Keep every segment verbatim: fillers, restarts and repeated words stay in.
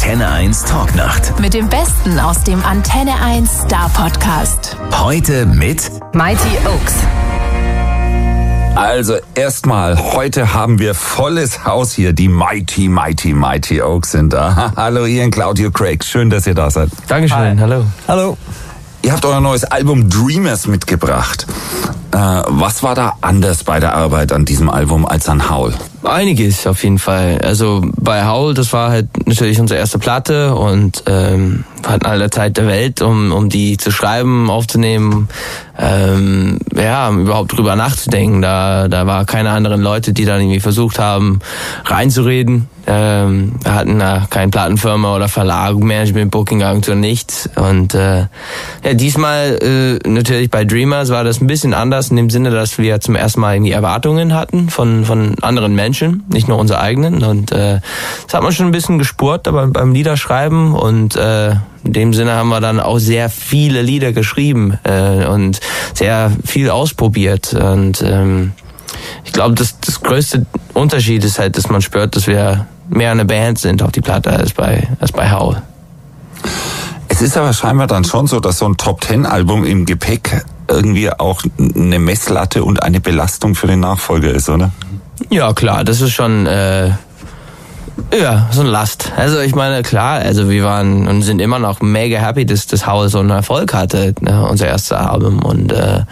Antenne eins Talknacht. Mit dem Besten aus dem Antenne eins Star Podcast. Heute mit Mighty Oaks. Also erstmal, heute haben wir volles Haus hier. Die Mighty, Mighty, Mighty Oaks sind da. Hallo Ian, Claudio, Craig. Schön, dass ihr da seid. Dankeschön, Hi. hallo. Hallo. Ihr habt euer neues Album Dreamers mitgebracht. Äh, was war da anders bei der Arbeit an diesem Album als an Howl? Einiges auf jeden Fall. Also bei Howl, das war halt natürlich unsere erste Platte und ähm, wir hatten alle Zeit der Welt, um um die zu schreiben, aufzunehmen, ähm, ja, überhaupt drüber nachzudenken. Da da war keine anderen Leute, die dann irgendwie versucht haben, reinzureden. Ähm, wir hatten da keine Plattenfirma oder Verlag, Management, Booking-Agentur, nichts. Und äh, ja, diesmal äh, natürlich bei Dreamers war das ein bisschen anders in dem Sinne, dass wir zum ersten Mal irgendwie Erwartungen hatten von von anderen Menschen, nicht nur unsere eigenen. Und äh, das hat man schon ein bisschen gespürt, aber beim Liederschreiben. Und äh, in dem Sinne haben wir dann auch sehr viele Lieder geschrieben äh, und sehr viel ausprobiert. Und ähm, ich glaube, das, das größte Unterschied ist halt, dass man spürt, dass wir mehr eine Band sind auf die Platte als bei, als bei Howl. Es ist aber scheinbar dann schon so, dass so ein Top-Ten-Album im Gepäck irgendwie auch eine Messlatte und eine Belastung für den Nachfolger ist, oder? Ja, klar, das ist schon äh, ja so eine Last. Also ich meine, klar, also wir waren und sind immer noch mega happy, dass das Howl so einen Erfolg hatte, ne, unser erstes Album. Und äh,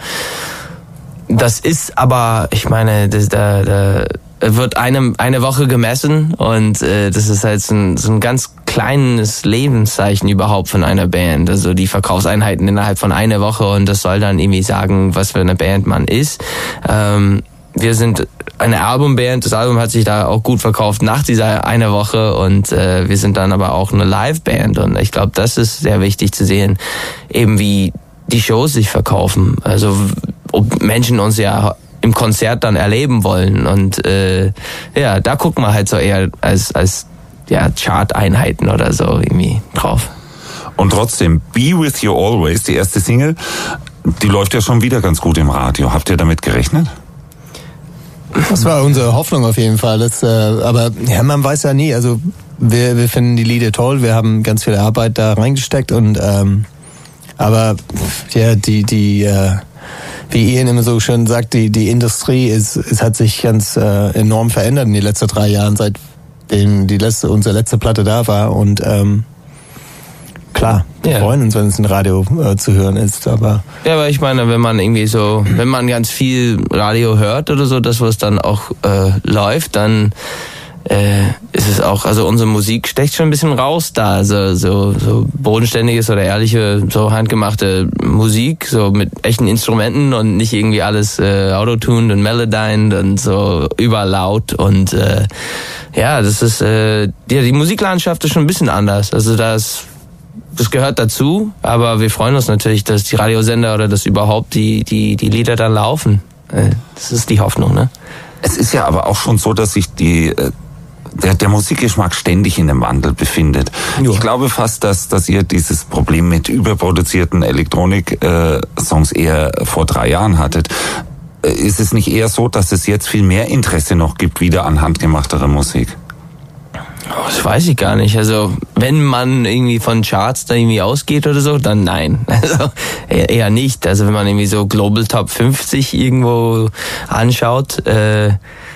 das ist aber, ich meine, das, da, da wird eine, eine Woche gemessen und äh, das ist halt so ein, so ein ganz kleines Lebenszeichen überhaupt von einer Band. Also die Verkaufseinheiten innerhalb von einer Woche und das soll dann irgendwie sagen, was für eine Band man ist. Ähm, wir sind eine Albumband, das Album hat sich da auch gut verkauft nach dieser einer Woche und äh, wir sind dann aber auch eine Liveband und ich glaube, das ist sehr wichtig zu sehen, eben wie die Shows sich verkaufen. Also ob Menschen uns ja im Konzert dann erleben wollen und äh, ja, da gucken wir halt so eher als als ja Chart-Einheiten oder so irgendwie drauf. Und trotzdem, Be With You Always, die erste Single, die läuft ja schon wieder ganz gut im Radio. Habt ihr damit gerechnet? Das war unsere Hoffnung auf jeden Fall. Das, äh, aber ja, man weiß ja nie. Also wir, wir finden die Lieder toll. Wir haben ganz viel Arbeit da reingesteckt und ähm, aber ja, die die äh, wie Ian immer so schön sagt, die die Industrie ist, es hat sich ganz äh, enorm verändert in den letzten drei Jahren, seitdem die letzte unsere letzte Platte da war und ähm, klar, wir ja. freuen uns, wenn es im Radio äh, zu hören ist, aber... Ja, aber ich meine, wenn man irgendwie so, wenn man ganz viel Radio hört oder so, das, was dann auch äh, läuft, dann äh, ist es auch, also unsere Musik stecht schon ein bisschen raus da, also so, so bodenständiges oder ehrliche, so handgemachte Musik, so mit echten Instrumenten und nicht irgendwie alles äh, autotuned und melodined und so überlaut und äh, ja, das ist, äh, ja, die Musiklandschaft ist schon ein bisschen anders, also das Das gehört dazu, aber wir freuen uns natürlich, dass die Radiosender oder dass überhaupt die die die Lieder dann laufen. Das ist die Hoffnung, ne? Es ist ja aber auch schon so, dass sich die der, der Musikgeschmack ständig in einem Wandel befindet. Jo. Ich glaube fast, dass dass ihr dieses Problem mit überproduzierten Elektronik-Songs eher vor drei Jahren hattet. Ist es nicht eher so, dass es jetzt viel mehr Interesse noch gibt wieder an handgemachterer Musik? Oh, das weiß ich gar nicht. Also wenn man irgendwie von Charts da irgendwie ausgeht oder so, dann nein. Also eher nicht. Also wenn man irgendwie so Global Top fünfzig irgendwo anschaut, äh,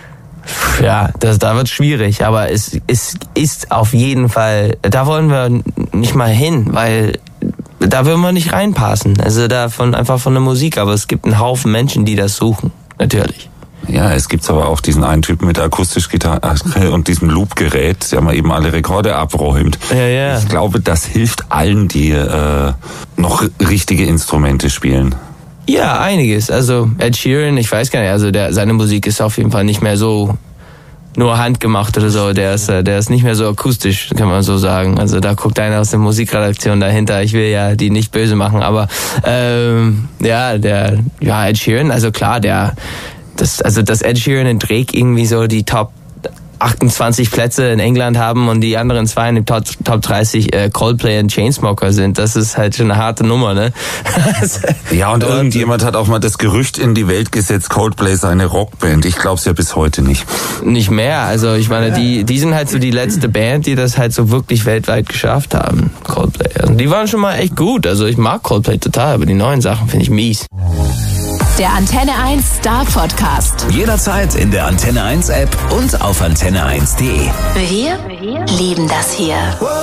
ja, das, da wird schwierig. Aber es, es ist auf jeden Fall, da wollen wir nicht mal hin, weil da würden wir nicht reinpassen. Also da von einfach von der Musik. Aber es gibt einen Haufen Menschen, die das suchen. Natürlich. Ja, es gibt aber auch diesen einen Typen mit der Akustisch-Gitarre und diesem Loop-Gerät, der mal eben alle Rekorde abräumt. Ja, ja. Ich glaube, das hilft allen, die äh, noch richtige Instrumente spielen. Ja, einiges. Also Ed Sheeran, ich weiß gar nicht, also der, seine Musik ist auf jeden Fall nicht mehr so nur handgemacht oder so. Der ist, der ist nicht mehr so akustisch, kann man so sagen. Also da guckt einer aus der Musikredaktion dahinter. Ich will ja die nicht böse machen, aber ähm, ja, der, ja Ed Sheeran, also klar, der Das, also dass Ed Sheeran und Drake irgendwie so die Top achtundzwanzig Plätze in England haben und die anderen zwei in den Top, Top dreißig äh, Coldplay und Chainsmoker sind. Das ist halt schon eine harte Nummer, ne? Ja, und irgendjemand hat auch mal das Gerücht in die Welt gesetzt, Coldplay sei eine Rockband. Ich glaub's ja bis heute nicht. Nicht mehr. Also ich meine, die, die sind halt so die letzte Band, die das halt so wirklich weltweit geschafft haben, Coldplay. Also die waren schon mal echt gut. Also ich mag Coldplay total, aber die neuen Sachen finde ich mies. Der Antenne eins Star Podcast. Jederzeit in der Antenne eins App und auf antenne eins punkt de. Wir lieben das hier.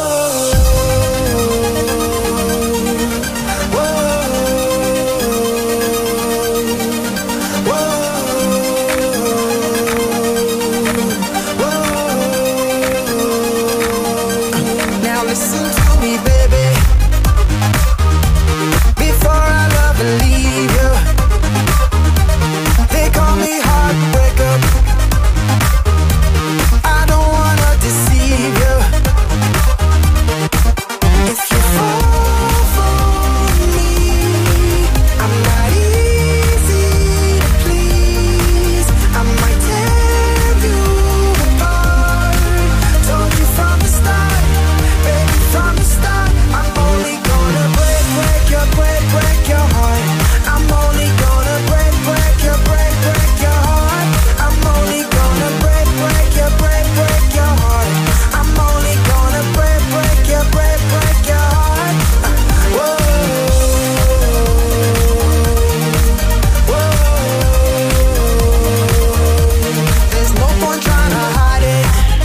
Now listen to me, baby. Before I love and leave you. They call me heartbreaker. I don't wanna deceive you. If you fall for me, I'm not easy to please. I might tear you apart. Told you from the start, baby, from the start. I'm only gonna break, break your, break, break your heart. I'm only gonna break, break your, break, break your heart. I'm only gonna break, break your, break, break your heart. I'm only gonna break, break your, break, break your heart. Whoa, whoa. There's no point trying to hide it.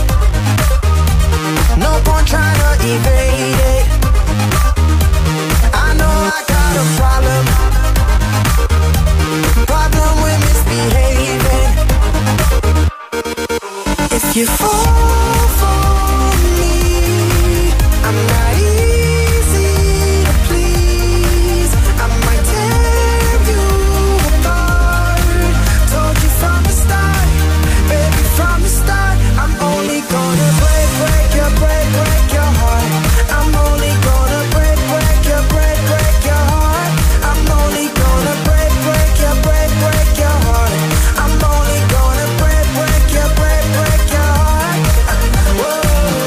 No point trying to evade it. I know I got a problem. Problem with misbehaving. If you fall for me, I'm not easy to please. I might tear you apart. Told you from the start, baby, from the start. I'm only gonna break, break your, break, break your heart. I'm only gonna break, break your, break, break your heart. I'm only gonna break, break your, break, break your heart. I'm only gonna break, break your, break, break your heart. Whoa,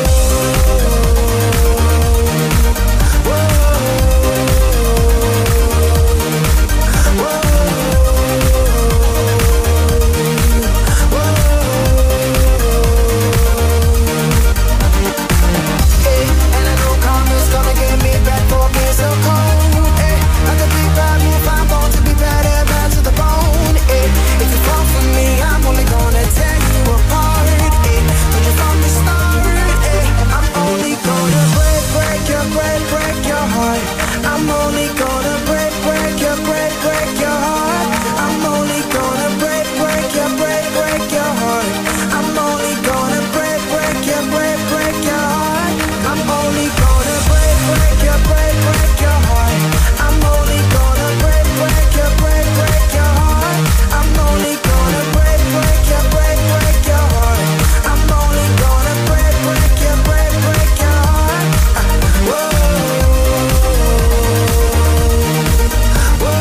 whoa, Hey, and I know karma's gonna get me back for being so cold. Hey, like a big bad wolf, I'm born to be bad, bad to the bone. Hey, if you fall for me, I'm only gonna tear you apart. Hey, told you from the start. Hey, I'm only gonna break, break your, break, break your heart. I'm only gonna break, break your, break, break your heart. I'm only gonna break, break your, break, break your heart. I'm only gonna break, break your, break, break your heart. I'm only gonna break, break your, break, break your heart. I'm only gonna break, break your, break, break your heart. I'm only gonna break, break your, break, break your heart. I'm only gonna break, break your, break, break your heart. Whoa, whoa,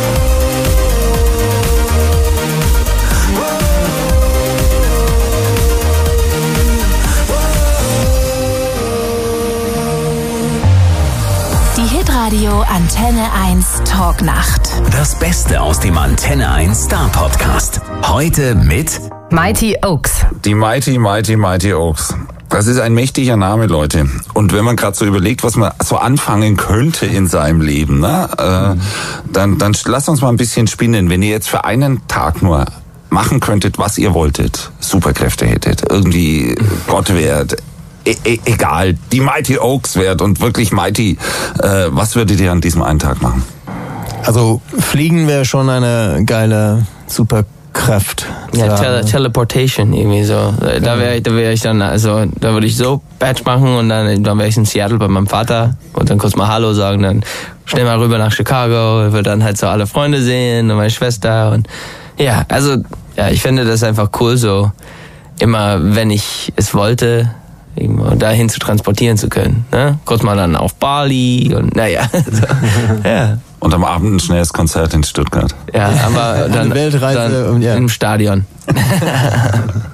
Die Hitradio Antenne eins Talknacht. Das Beste aus dem Antenne eins Star Podcast. Heute mit Mighty Oaks. Die Mighty, Mighty, Mighty Oaks. Das ist ein mächtiger Name, Leute. Und wenn man gerade so überlegt, was man so anfangen könnte in seinem Leben, ne, äh, dann, dann lasst uns mal ein bisschen spinnen. Wenn ihr jetzt für einen Tag nur machen könntet, was ihr wolltet, Superkräfte hättet, irgendwie Gott wärt, e e egal, die Mighty Oaks wärt und wirklich Mighty, äh, was würdet ihr an diesem einen Tag machen? Also fliegen wäre schon eine geile Superkraft. Ja, Tele Teleportation irgendwie so. Da wäre ich, da wäre ich dann, also da würde ich so Badge machen und dann, dann wäre ich in Seattle bei meinem Vater und dann kurz mal Hallo sagen, dann schnell mal rüber nach Chicago, würde dann halt so alle Freunde sehen und meine Schwester und ja, also ja, ich finde das einfach cool, so immer, wenn ich es wollte, irgendwo dahin zu transportieren zu können. Ne? Kurz mal dann auf Bali und naja. So, ja. Und am Abend ein schnelles Konzert in Stuttgart. Ja, aber dann, Weltreise dann und, ja. im Stadion.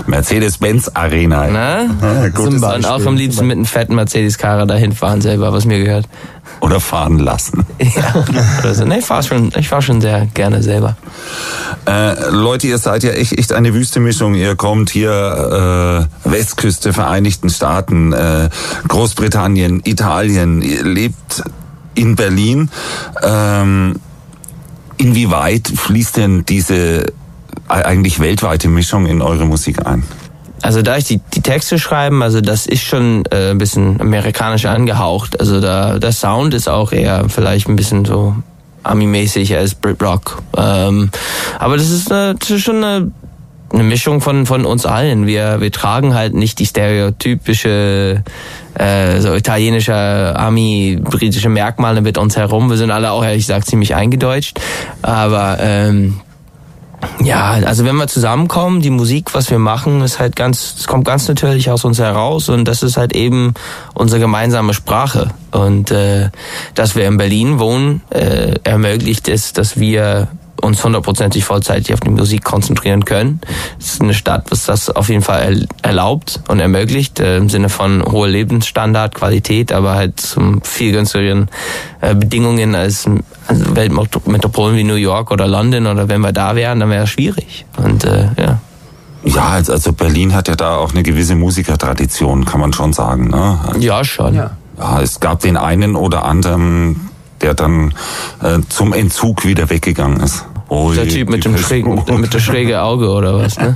Mercedes-Benz Arena. Na? Ja, gut, und auch am liebsten mit einem fetten Mercedes-Karre dahin fahren selber, was mir gehört. Oder fahren lassen. Ja, oder so. Nee, ich fahr schon, ich fahr schon sehr gerne selber. Äh, Leute, ihr seid ja echt, echt eine Wüstemischung. Ihr kommt hier äh, Westküste, Vereinigten Staaten, äh, Großbritannien, Italien. Ihr lebt in Berlin. Ähm, inwieweit fließt denn diese eigentlich weltweite Mischung in eure Musik ein? Also da ich die, die Texte schreiben, also das ist schon äh, ein bisschen amerikanisch angehaucht. Also da der Sound ist auch eher vielleicht ein bisschen so Ami-mäßig als Brit-Rock. Ähm, aber das ist, eine, das ist schon eine, eine Mischung von von uns allen. Wir wir tragen halt nicht die stereotypische äh, so italienische Ami-britische Merkmale mit uns herum. Wir sind alle auch, ehrlich gesagt, ziemlich eingedeutscht. Aber ähm, ja, also wenn wir zusammenkommen, die Musik, was wir machen, ist halt ganz, es kommt ganz natürlich aus uns heraus und das ist halt eben unsere gemeinsame Sprache. Und äh, dass wir in Berlin wohnen, äh, ermöglicht es, dass wir uns hundertprozentig vollzeitig auf die Musik konzentrieren können. Es ist eine Stadt, was das auf jeden Fall erlaubt und ermöglicht, äh, im Sinne von hoher Lebensstandard, Qualität, aber halt zum viel günstigeren äh, Bedingungen als also Weltmetropolen wie New York oder London, oder wenn wir da wären, dann wäre es schwierig. Und äh, ja. Ja, also Berlin hat ja da auch eine gewisse Musikertradition, kann man schon sagen. Ne? Ja, schon. Ja. Ja, es gab den einen oder anderen, der dann äh, zum Entzug wieder weggegangen ist. Oh, der Typ mit dem schrägen, mit der schräge Auge oder was, ne?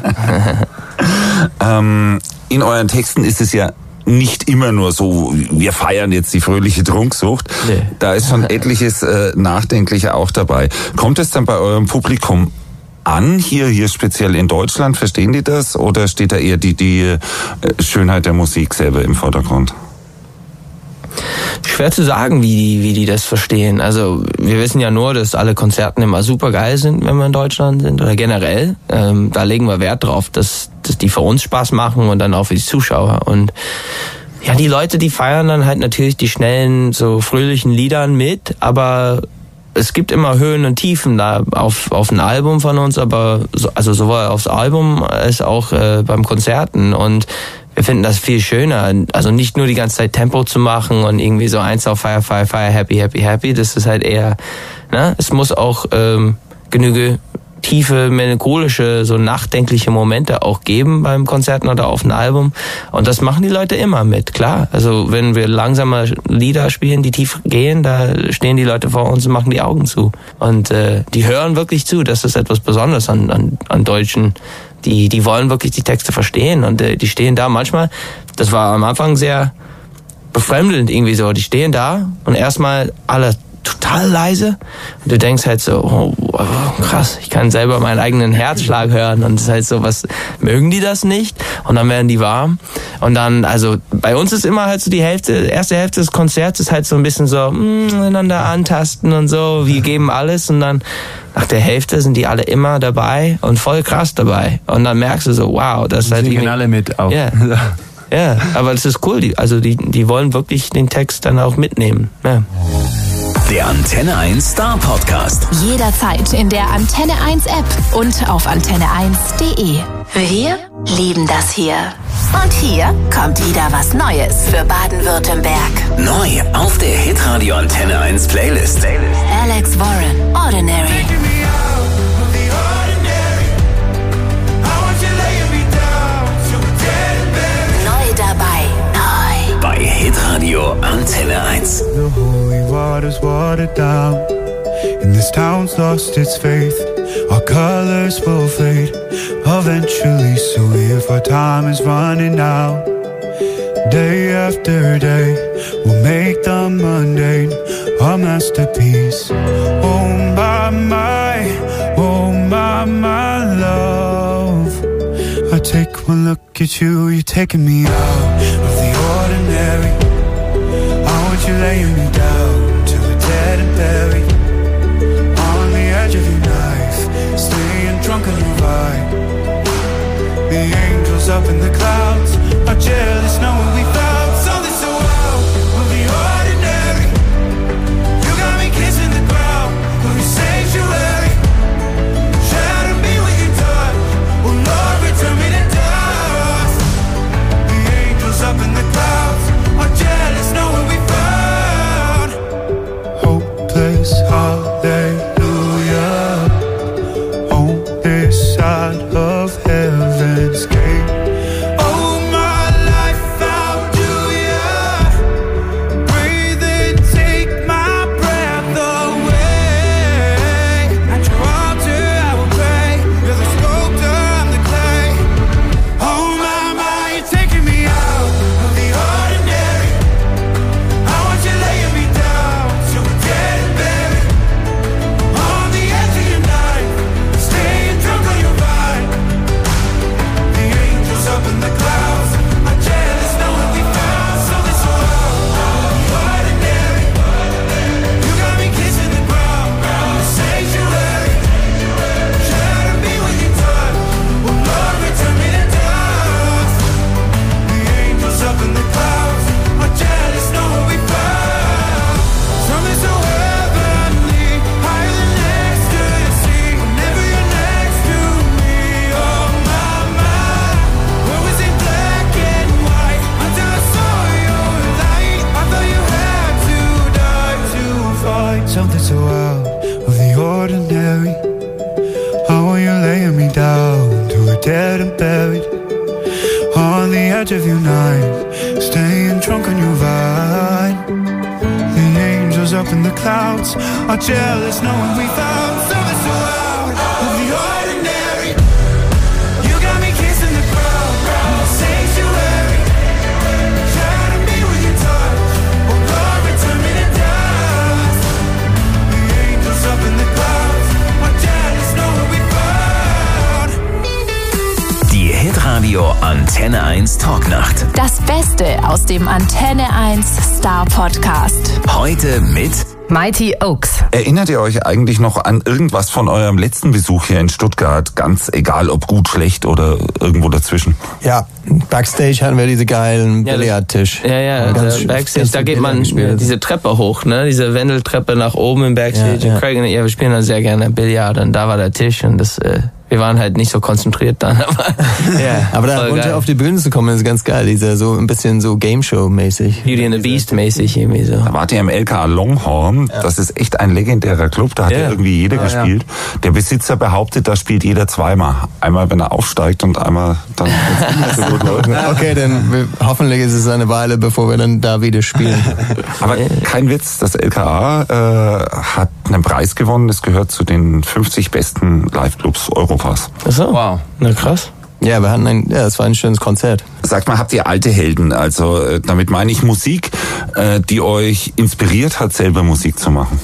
ähm, in euren Texten ist es ja nicht immer nur so, wir feiern jetzt die fröhliche Trunksucht. Nee. Da ist schon etliches äh, Nachdenkliche auch dabei. Kommt es dann bei eurem Publikum an, hier hier speziell in Deutschland? Verstehen die das? Oder steht da eher die, die äh, Schönheit der Musik selber im Vordergrund? Schwer zu sagen, wie die, wie die das verstehen. Also wir wissen ja nur, dass alle Konzerten immer super geil sind, wenn wir in Deutschland sind, oder generell. Ähm, da legen wir Wert drauf, dass, dass die für uns Spaß machen und dann auch für die Zuschauer. Und ja, die Leute, die feiern dann halt natürlich die schnellen, so fröhlichen Liedern mit, aber es gibt immer Höhen und Tiefen da auf auf ein Album von uns, aber so, also sowohl aufs Album als auch äh, beim Konzerten. Und wir finden das viel schöner, also nicht nur die ganze Zeit Tempo zu machen und irgendwie so eins auf Fire, Fire, Fire, Happy, Happy, Happy. Das ist halt eher, ne, es muss auch ähm, genüge tiefe, melancholische, so nachdenkliche Momente auch geben beim Konzerten oder auf einem Album. Und das machen die Leute immer mit, klar. Also wenn wir langsame Lieder spielen, die tief gehen, da stehen die Leute vor uns und machen die Augen zu. Und äh, die hören wirklich zu. Das ist etwas Besonderes an, an, an Deutschen. Die, die wollen wirklich die Texte verstehen und äh, die stehen da manchmal, das war am Anfang sehr befremdend irgendwie so, die stehen da und erstmal alle total leise und du denkst halt so, oh, oh, krass, ich kann selber meinen eigenen Herzschlag hören und es ist halt so, was, mögen die das nicht? Und dann werden die warm und dann, also bei uns ist immer halt so die Hälfte, erste Hälfte des Konzerts ist halt so ein bisschen so, mh, einander antasten und so, wir geben alles und dann nach der Hälfte sind die alle immer dabei und voll krass dabei und dann merkst du so, wow, das ist halt singen alle mit auch. Ja, ja, aber das ist cool, die, also die, die wollen wirklich den Text dann auch mitnehmen, ja. Der Antenne eins Star Podcast. Jederzeit in der Antenne eins App und auf antenne eins punkt de. Wir lieben das hier. Und hier kommt wieder was Neues für Baden-Württemberg. Neu auf der Hitradio Antenne eins Playlist. Alex Warren, Ordinary. Neu dabei. Neu. Bei Hitradio Antenne eins. The holy water's watered down, and this town's lost its faith. Our colors will fade eventually, so if our time is running out, day after day, we'll make the mundane our masterpiece. Oh my, my, oh my, my love, I take one look at you, you're taking me out of the ordinary. I want you laying me down till we're dead and buried, on the edge of your knife, staying drunk on your vibe. The angels up in the clouds are jealous knowing we found something so wild. We'll be ordinary. You got me kissing the ground, we'll be sanctuary. Shadow me with your touch, oh Lord, return me to die. dead and buried on the edge of your night, staying drunk on your vine. The angels up in the clouds are jealous knowing we found something so out of the ordinary. You got me kissing the ground, sanctuary. Shadow me with your touch, oh Lord, return me to dust. The angels up in the clouds are jealous knowing we found. Die Hitradio Antenne eins Talknacht. Das Beste aus dem Antenne eins Star Podcast. Heute mit Mighty Oaks. Erinnert ihr euch eigentlich noch an irgendwas von eurem letzten Besuch hier in Stuttgart? Ganz egal, ob gut, schlecht oder irgendwo dazwischen. Ja, Backstage hatten wir diese geilen Ja, das- Billardtisch. Ja, ja, Ganz der schön- Backstage, ganz da viel geht Billard man gespielt. diese Treppe hoch, ne? Diese Wendeltreppe nach oben im Backstage. Ja, ja. Craig und ich, ja, wir spielen da sehr gerne Billard und da war der Tisch und das, äh, wir waren halt nicht so konzentriert dann, aber ja, Aber da voll runter geil. auf die Bühne zu kommen, ist ganz geil. Dieser so ein bisschen so Game Show-mäßig. Beauty and the Beast mäßig irgendwie so. Da wart ihr im L K A Longhorn. Das ist echt ein legendärer Club. Da hat ja Ja. irgendwie jeder gespielt. Der Besitzer behauptet, da spielt jeder zweimal. Einmal, wenn er aufsteigt und einmal dann, wenn es nicht so gut läuft. Okay, dann wir, hoffentlich ist es eine Weile, bevor wir dann da wieder spielen. Aber kein Witz, das L K A äh, hat einen Preis gewonnen. Es gehört zu den fünfzig besten Live-Clubs Europas. Ach so. Wow. Na krass. Ja, wir hatten ein, ja, es war ein schönes Konzert. Sagt mal, habt ihr alte Helden? Also äh, damit meine ich Musik, äh, die euch inspiriert hat, selber Musik zu machen.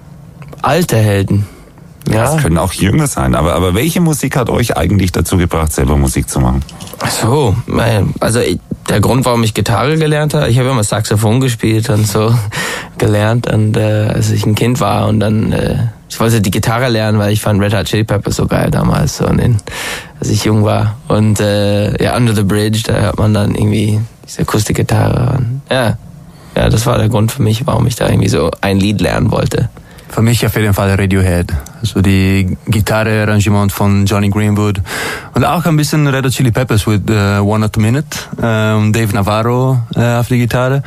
Alte Helden. Ja. Das können auch jünger sein. Aber, aber welche Musik hat euch eigentlich dazu gebracht, selber Musik zu machen? Ach so, mein- also ich- der Grund, warum ich Gitarre gelernt habe, ich habe immer Saxophon gespielt und so gelernt und äh, als ich ein Kind war und dann äh, ich wollte die Gitarre lernen, weil ich fand Red Hot Chili Peppers so geil damals, so und in, als ich jung war und äh, ja Under the Bridge, da hört man dann irgendwie diese Akustikgitarre und ja, ja, das war der Grund für mich, warum ich da irgendwie so ein Lied lernen wollte. Für mich auf jeden Fall Radiohead. Also die Gitarre-Arrangement von Johnny Greenwood. Und auch ein bisschen Red Hot Chili Peppers mit uh, One Not a Minute. Ähm, Dave Navarro äh, auf die Gitarre.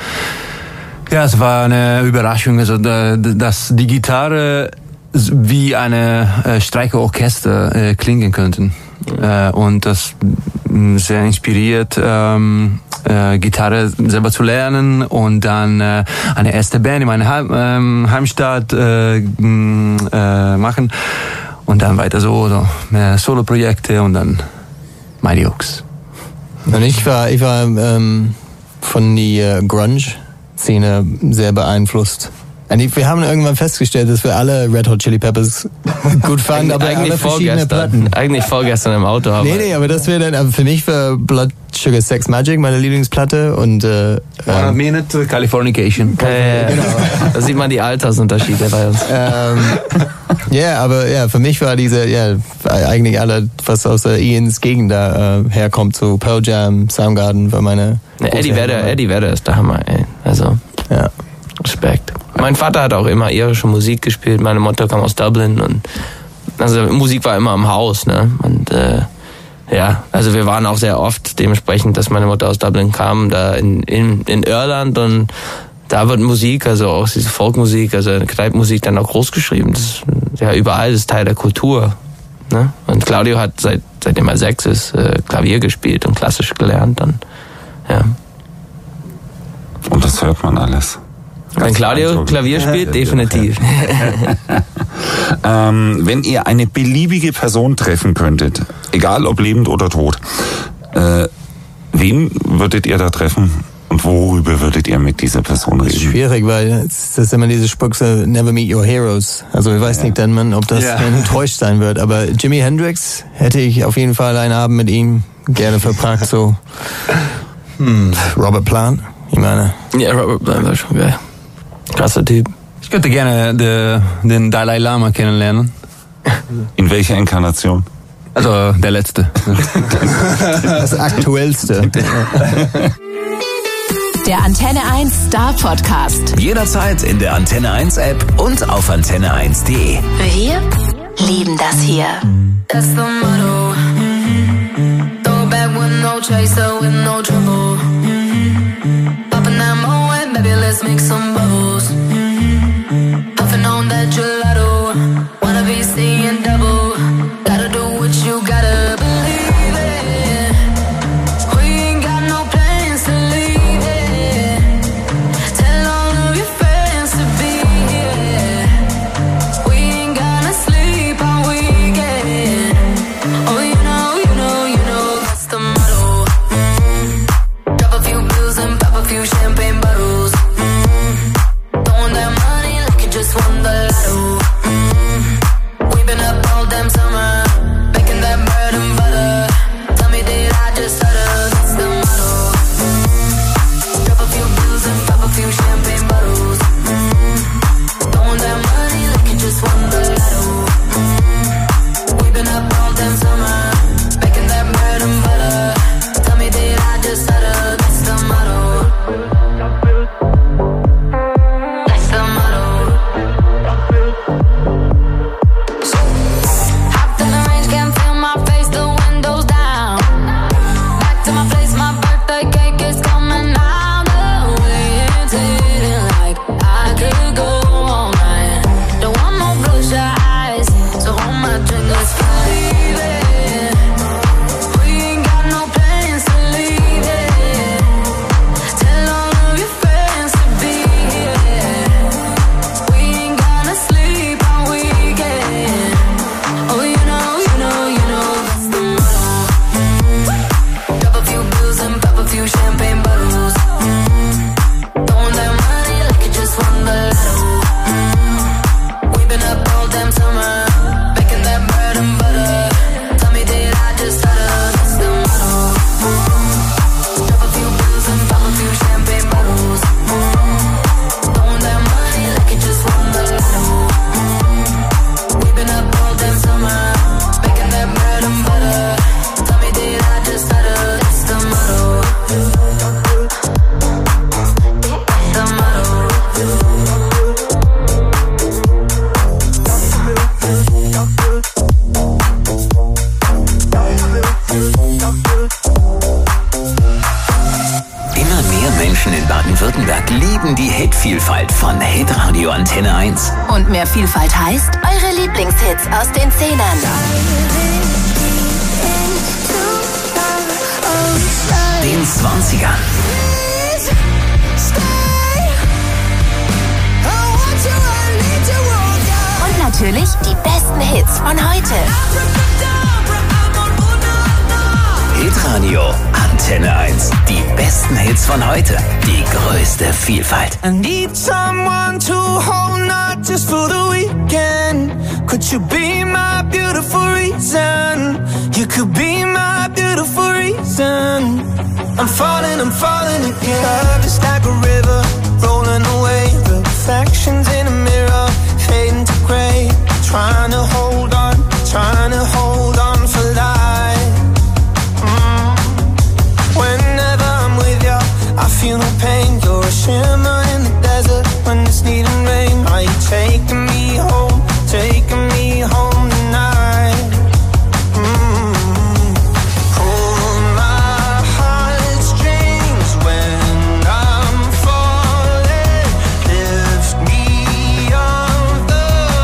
Ja, es war eine Überraschung. Also da, dass die Gitarre wie eine äh, Streicherorchester äh, klingen könnten. Äh, und das mh, sehr inspiriert, ähm, äh, Gitarre selber zu lernen und dann äh, eine erste Band in meiner Heim, ähm, Heimstadt äh, mh, äh, machen und dann weiter so, so mehr Solo-Projekte und dann Mighty Oaks. Und ich war, ich war ähm, von der Grunge-Szene sehr beeinflusst. Und ich, wir haben irgendwann festgestellt, dass wir alle Red Hot Chili Peppers gut fanden, aber alle verschiedene Platten. Eigentlich vorgestern im Auto. Aber Nee, nee, aber das wäre dann, aber für mich war Blood Sugar Sex Magic meine Lieblingsplatte und äh, One ähm, Minute Californication. äh, genau. Da sieht man die Altersunterschiede bei uns. ähm, ja, aber ja, für mich war diese, ja, eigentlich alle, was aus der Ians Gegend da äh, herkommt, so Pearl Jam, Soundgarden, war meine. Ja, Eddie große Vedder, Helden. Eddie Vedder ist der Hammer, ey. Also, Ja. Respekt. Mein Vater hat auch immer irische Musik gespielt. Meine Mutter kam aus Dublin und also Musik war immer im Haus, ne? Und äh, ja, also wir waren auch sehr oft dementsprechend, dass meine Mutter aus Dublin kam, da in in, in Irland und da wird Musik, also auch diese Folkmusik, also Kneipenmusik dann auch groß geschrieben. Das ist ja überall, das ist Teil der Kultur. Ne? Und Claudio hat seit seitdem er sechs ist äh, Klavier gespielt und klassisch gelernt. Dann ja. Und das hört man alles. Wenn Claudio beeindruckend. Klavier spielt, definitiv. Ähm, wenn ihr eine beliebige Person treffen könntet, egal ob lebend oder tot, äh, wen würdet ihr da treffen und worüber würdet ihr mit dieser Person reden? Schwierig, weil es ist immer diese Spruchse, never meet your heroes. Also ich weiß Ja. nicht dann, man, ob das Ja. enttäuscht sein wird. Aber Jimi Hendrix hätte ich auf jeden Fall einen Abend mit ihm gerne verbracht. So hm, Robert Plant, ich meine. Ja, Robert Plant war schon geil. Krasser Typ. Ich könnte gerne de, den Dalai Lama kennenlernen. In welcher Inkarnation? Also der letzte. Das Aktuellste. Der Antenne eins Star Podcast. jederzeit in der Antenne eins App und auf antenne eins punkt de. Wir lieben das hier. That's the motto. Throw back with no chaser, with no trouble. Popping that Moet, baby, let's make some bubbles. Puffing on that gelato. Wanna be seeing double. Gotta do what you gotta believe it. lieben die Hitvielfalt von Hitradio Antenne eins. Und mehr Vielfalt heißt eure Lieblingshits aus den Zehnern. Den zwanzigern. Und natürlich die besten Hits von heute. Hitradio Antenne eins. Die besten Hits von heute. Die größte Vielfalt. I need someone to hold, not just for the weekend. Could you be my beautiful reason? You could be my beautiful reason. I'm falling, I'm falling again. Love is like a river, rolling away. The reflections in a mirror, fading to grey. Trying to hold on, trying to hold on for life. Mm. Whenever I'm with you, I feel no pain. You're a shimmer in the desert when it's needing rain. Are you taking me home, taking me home tonight? Mm. Hold my heartstrings when I'm falling. Lift me off the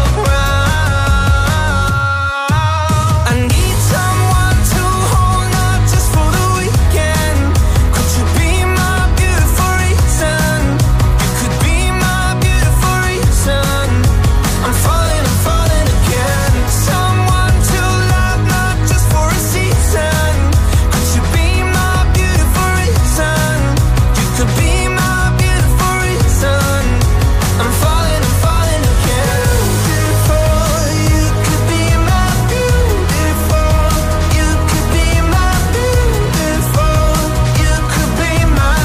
ground. I need someone to hold, not just for the weekend. Could you be my beautiful reason? You could be my beautiful reason. I'm falling, I'm falling again. Someone to love, not just for a season. Could you be my beautiful reason? You could be my beautiful reason. I'm falling, I'm falling again. Beautiful, you could be my beautiful. You could be my beautiful. You could be my,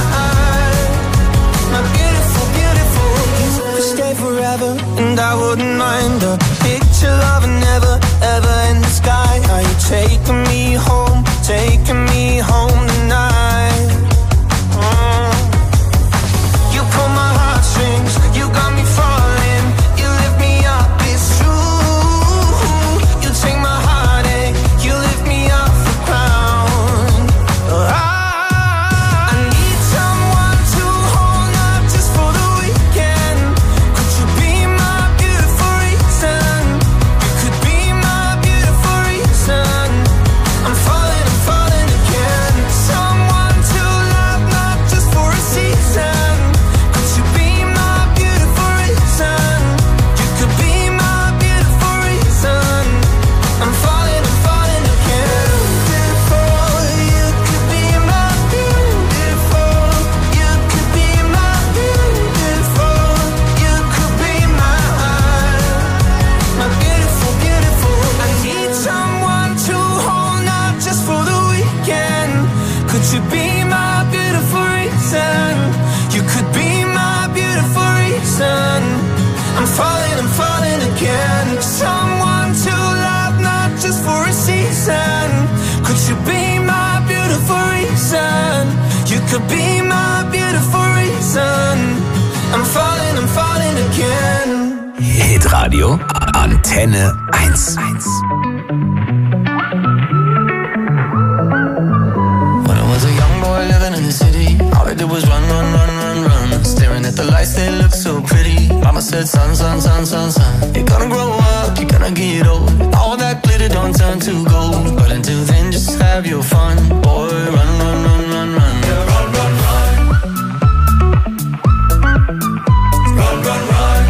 my beautiful, beautiful. You could stay forever, and I wouldn't mind a picture of a never, ever in the sky. Are you taking me home, taking me home tonight? Mm. You pull my heartstrings, you got me falling. You lift me up, it's true. You take my heartache, you lift me off the ground. I, I need someone to hold, not just for the weekend. Could you be my beautiful reason? You could be my beautiful reason. I'm falling, I'm falling again. Someone to love, not just for a season. Could you be my beautiful reason? You could be my beautiful reason. I'm falling, I'm falling again. Beautiful, you could be my beautiful. You could be my beautiful. You could be my, my beautiful, beautiful. I need someone to hold, not just for the weekend. Could you be my beautiful reason? You could be my beautiful reason. I'm falling, I'm falling again. Someone to love, not just for a season. Could you be my beautiful reason? You could be my beautiful reason. I'm falling, I'm falling again. Hitradio Antenne eins. When I was a young boy living in the city, all I did was run, run, run, run, run. Staring at the lights, they look so pretty. Mama said, son, son, son, son, son, you're gonna grow up, you're gonna get old. All that glitter don't turn to gold. But until then, just have your fun. Boy, run, run, run, run, run. Yeah, run, run, run. Run, run, run.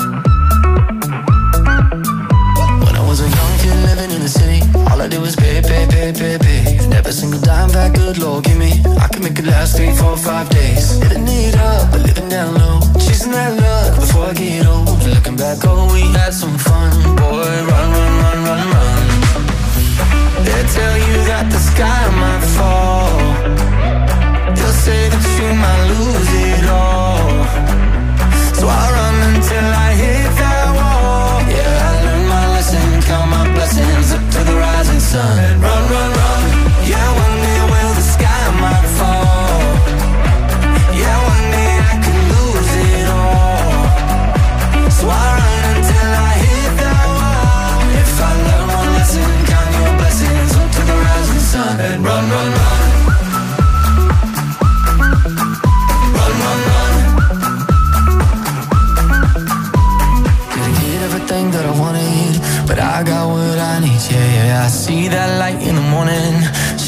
When I was a young kid living in the city, all I did was pay, pay, pay, pay, pay. Every single dime that good Lord give me, I can make it last three, four, five days. Living it up, but living down low, chasing that luck before I get old. Looking back, oh, we had some fun. Boy, run, run, run, run, run. They tell you that the sky might fall. They'll say that you might lose it all. So I run until I hit that wall. Yeah, I learned my lesson, count my blessings up to the rising sun. And run, run, run. Yeah, one day will the sky might fall. Yeah, one day I could lose it all. So I run until I hit that wall. If I learn one lesson, count your blessings up to the rising sun. And run, run, run. Run, run, run.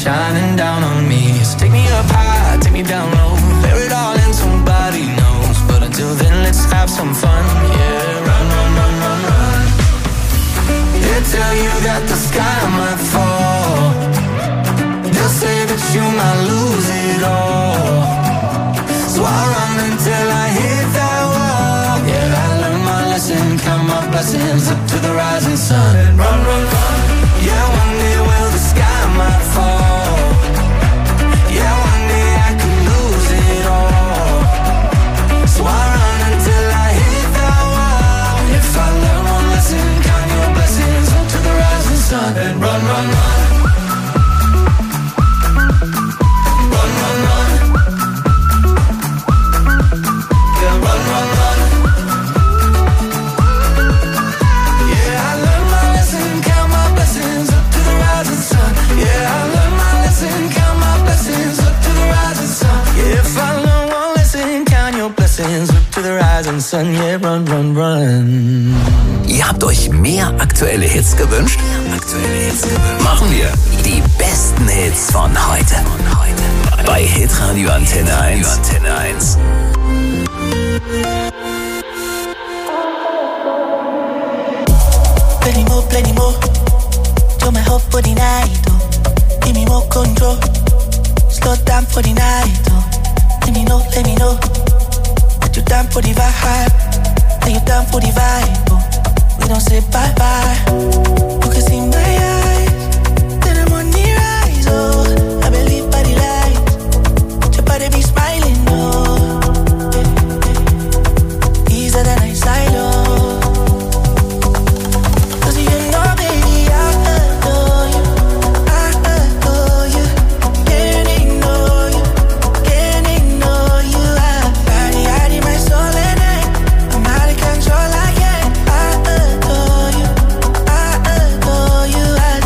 shining down on me. So take me up high, take me down low, bear it all and somebody knows. But until then, let's have some fun. Yeah, run, run, run, run, run. They tell you that the sky might fall. They'll say that you might lose it all. So I run until I hit that wall. Yeah, I learned my lesson, count my blessings up to the rising sun. And run, run, run. Yeah, one day will the sky might fall. Yeah, one day I could lose it all. So I run until I hit that wall. If I learn one lesson, count your blessings up to the rising sun. And run, run, run. Run, run, run. Yeah, run, run, run. Yeah, I learned my lesson, count my blessings up to the rising sun. Yeah, I learned my lesson, count my blessings up to the rising sun. Yeah, if I learn one lesson, count your blessings up to the rising sun. Yeah, run, run, run. Ihr habt euch mehr aktuelle Hits gewünscht? Aktuelle Hits gewünscht. Machen wir die besten Hits von heute. Bei Hitradio Antenne eins. Antenne eins. Plenty more, plenty more. You're my hope for the night, oh. Give me more control. Slow down for the night, oh. Let me know, let me know that you're down for the vibe. That you're down for the vibe, oh. We don't say bye-bye. You can see my eyes, then I'm on the rise, oh. I believe by the light, your body be smiling, oh. Easier than I silo. Control, I can't. I adore you. I adore you. I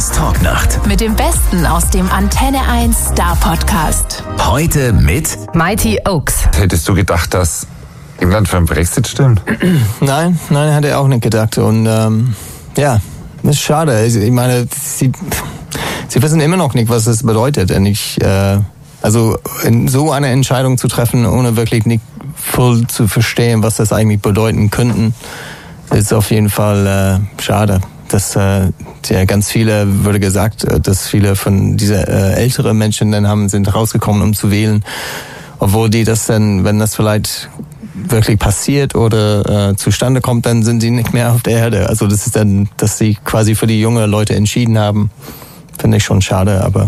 eins Talknacht. Mit dem Besten aus dem Antenne eins Star Podcast. Heute mit Mighty Oaks. Hättest du gedacht, dass England für einen Brexit stimmt? Nein, nein, hat er auch nicht gedacht. Und ähm, ja, das ist schade. Ich meine, sie, sie wissen immer noch nicht, was das bedeutet. Und ich, äh, also in so eine Entscheidung zu treffen, ohne wirklich nicht voll zu verstehen, was das eigentlich bedeuten könnten, ist auf jeden Fall äh, schade. Dass äh, ja, ganz viele, wurde gesagt, dass viele von dieser äh, älteren Menschen dann haben, sind rausgekommen, um zu wählen. Obwohl die das dann, wenn das vielleicht wirklich passiert oder äh, zustande kommt, dann sind sie nicht mehr auf der Erde. Also das ist dann, dass sie quasi für die jungen Leute entschieden haben, finde ich schon schade, aber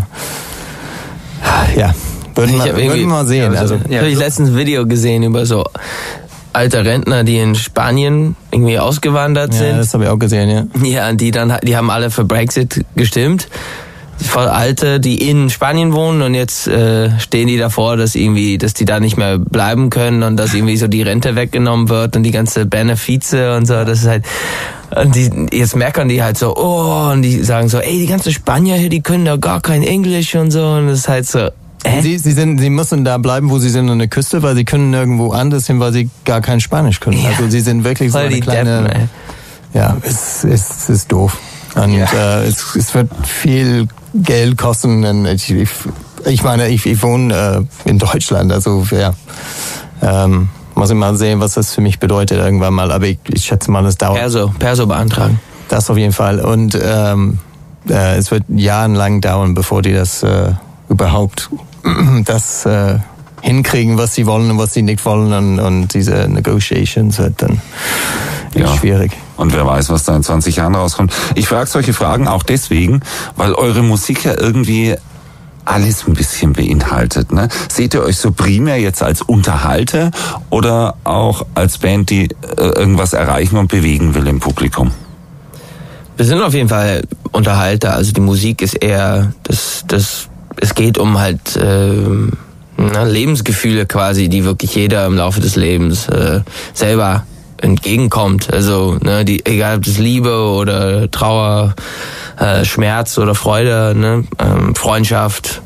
ja, würden wir, würden wir mal sehen. Also, also, ja, habe ich letztens ein Video gesehen über so alte Rentner, die in Spanien irgendwie ausgewandert ja, sind. Ja, das habe ich auch gesehen, ja. Ja, die dann, die haben alle für Brexit gestimmt. Voll Alte, die in Spanien wohnen und jetzt äh, stehen die davor, dass irgendwie, dass die da nicht mehr bleiben können und dass irgendwie so die Rente weggenommen wird und die ganze Benefize und so. Das ist halt, und die, jetzt meckern die halt so, oh, und die sagen so, ey, die ganzen Spanier hier, die können da gar kein Englisch und so. Und das ist halt so, Äh? Sie, sie, sind, sie müssen da bleiben, wo sie sind, an der Küste, weil sie können nirgendwo anders hin, weil sie gar kein Spanisch können. Ja. Also sie sind wirklich so eine kleine... Deppen, ja, es, es, es ist doof. Und ja. äh, es, es wird viel Geld kosten. Und ich, ich, ich meine, ich, ich wohne äh, in Deutschland, also ja, ähm, muss ich mal sehen, was das für mich bedeutet irgendwann mal. Aber ich, ich schätze mal, es dauert. Perso, Perso beantragen. Das auf jeden Fall. Und ähm, äh, es wird jahrelang dauern, bevor die das äh, überhaupt das äh, hinkriegen, was sie wollen und was sie nicht wollen, und, und diese Negotiations wird dann ja schwierig. Und wer weiß, was da in zwanzig Jahren rauskommt. Ich frage solche Fragen auch deswegen, weil eure Musik ja irgendwie alles ein bisschen beinhaltet. Ne? Seht ihr euch so primär jetzt als Unterhalter oder auch als Band, die äh, irgendwas erreichen und bewegen will im Publikum? Wir sind auf jeden Fall Unterhalter. Also die Musik ist eher das, das es geht um halt äh, na, Lebensgefühle quasi, die wirklich jeder im Laufe des Lebens äh, selber entgegenkommt. Also ne, die, egal ob das Liebe oder Trauer, äh, Schmerz oder Freude, ne, ähm, Freundschaft,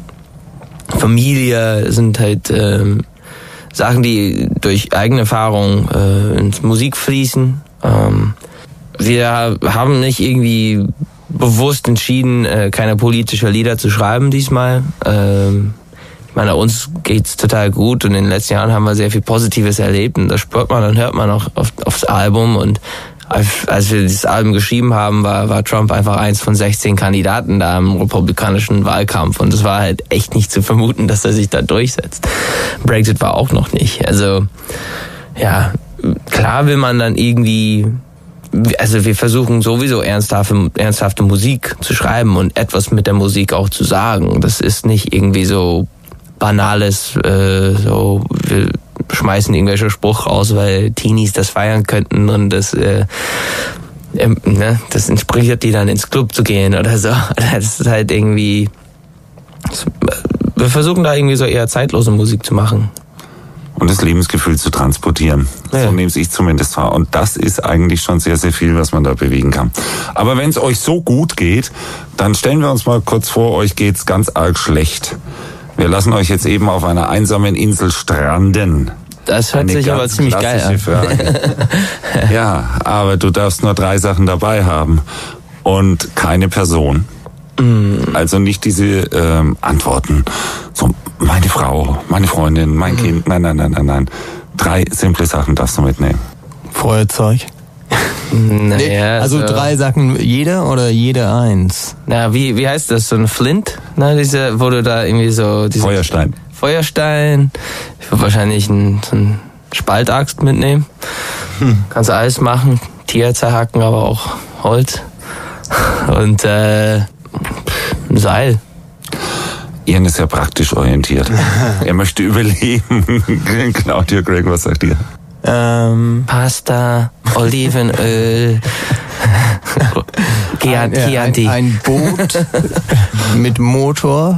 Familie sind halt äh, Sachen, die durch eigene Erfahrung äh, ins Musik fließen. Ähm, wir haben nicht irgendwie bewusst entschieden, keine politische Lieder zu schreiben diesmal. Ich meine, uns geht's total gut und in den letzten Jahren haben wir sehr viel Positives erlebt und das spürt man, dann hört man auch auf, aufs Album. Und als wir dieses Album geschrieben haben, war, war Trump einfach eins von sechzehn Kandidaten da im republikanischen Wahlkampf und es war halt echt nicht zu vermuten, dass er sich da durchsetzt. Brexit war auch noch nicht. Also ja, klar will man dann irgendwie... Also wir versuchen sowieso ernsthafte, ernsthafte Musik zu schreiben und etwas mit der Musik auch zu sagen. Das ist nicht irgendwie so banales, äh, so wir schmeißen irgendwelche Spruch raus, weil Teenies das feiern könnten und das, äh, äh, ne, das inspiriert die dann ins Club zu gehen oder so. Das ist halt irgendwie, wir versuchen da irgendwie so eher zeitlose Musik zu machen. Und das Lebensgefühl zu transportieren. Ja. So nehme ich zumindest wahr. Und das ist eigentlich schon sehr, sehr viel, was man da bewegen kann. Aber wenn es euch so gut geht, dann stellen wir uns mal kurz vor, euch geht's ganz arg schlecht. Wir lassen euch jetzt eben auf einer einsamen Insel stranden. Das hört Eine sich aber ziemlich geil an. Frage. Ja, aber du darfst nur drei Sachen dabei haben. Und keine Person. Also nicht diese ähm, Antworten, so meine Frau, meine Freundin, mein mhm. Kind, nein, nein, nein, nein, nein. Drei simple Sachen darfst du mitnehmen. Feuerzeug. Naja, also so. Drei Sachen jeder oder jeder eins? Na, wie, wie heißt das? So ein Flint? Na, diese, wo du da irgendwie so... Diese Feuerstein. Feuerstein. Ich würde wahrscheinlich einen, so einen Spaltaxt mitnehmen. Hm. Kannst du alles machen. Tier zerhacken, aber auch Holz. Und äh, ein Seil. Ian ist ja praktisch orientiert. Er möchte überleben. Claudia, Greg, was sagt ihr? Ähm, Pasta, Olivenöl, ein, äh, ein, ein Boot mit Motor,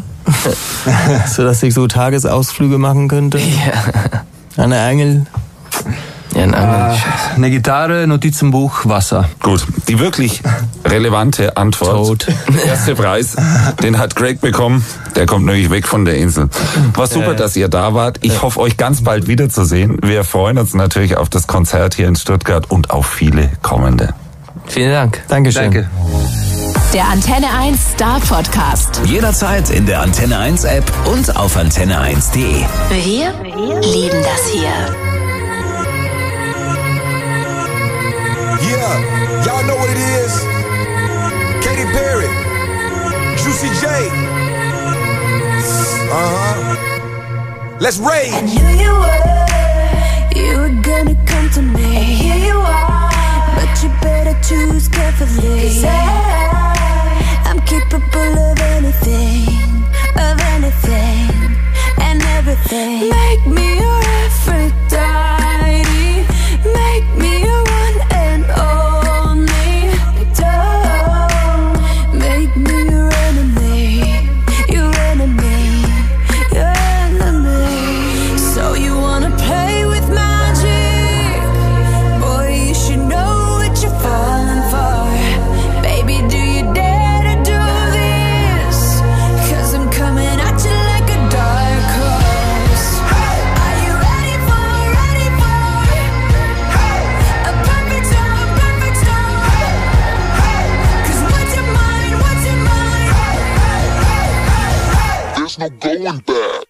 sodass ich so Tagesausflüge machen könnte. Ja. Eine Angel. Ja, ein äh, eine Gitarre, Notizenbuch, Wasser. Gut, die wirklich relevante Antwort. Tot. Der erste Preis, den hat Greg bekommen. Der kommt nämlich weg von der Insel. War super, Äh. dass ihr da wart. Ich hoffe, euch ganz bald wiederzusehen. Wir freuen uns natürlich auf das Konzert hier in Stuttgart und auf viele kommende. Vielen Dank. Dankeschön. Danke. Der Antenne eins Star Podcast. Jederzeit in der Antenne eins App und auf antenne eins punkt de. Wir lieben das hier. Yeah, y'all know what it is. Katy Perry, Juicy J. Uh-huh. Let's rage. I knew you were, you were gonna come to me. And here you are, but you better choose carefully. 'Cause I, I'm capable of anything, of anything, and everything. Make me your Aphrodite, make me your one and only. Don't make me your enemy, your enemy, your enemy. So you wanna play with magic? Boy, you should know what you're falling for. Baby, do you dare to do this? 'Cause I'm coming at you like a dark horse. Are you ready for, ready for a perfect storm, perfect storm? 'Cause what's your mind, what's your mind? There's no going back.